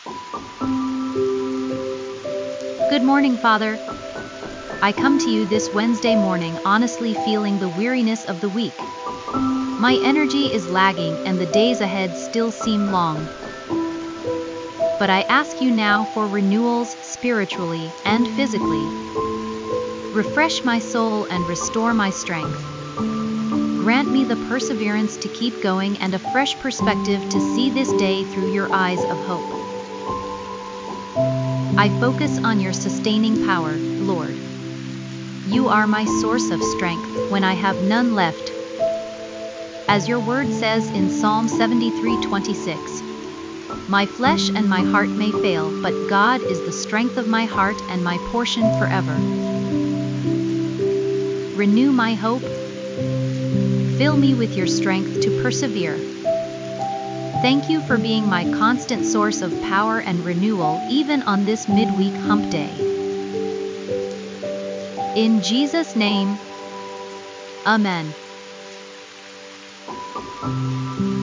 Good morning, Father. I come to you this Wednesday morning honestly feeling the weariness of the week. My energy is lagging and the days ahead still seem long. But I ask you now for renewals spiritually and physically. Refresh my soul and restore my strength. Grant me the perseverance to keep going and a fresh perspective to see this day through your eyes of hope. I focus on your sustaining power, Lord. You are my source of strength when I have none left. As your word says in Psalm 73:26, my flesh and my heart may fail, but God is the strength of my heart and my portion forever. Renew my hope. Fill me with your strength to persevere. Thank you for being my constant source of power and renewal even on this midweek hump day. In Jesus' name, Amen.